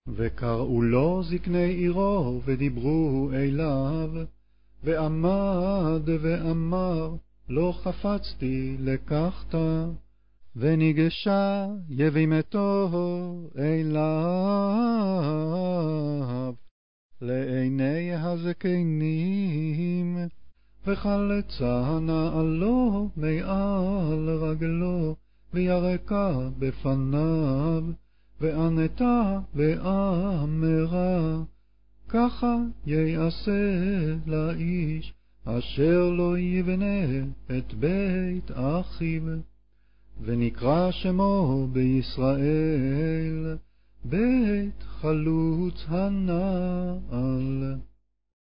וקראו לו זקני עירו ודיברו אליו, ועמד ואמר, לא חפצתי לקחת, וניגשה יבימתו אליו לעיני הזקנים, וחלצה נעלו מעל רגלו, וירקה בפניו, וענתה ואמרה, ככה יעשה לאיש אשר לא יבנה את בית אחיו. ונקרא שמו בישראל בית חלוץ הנעל.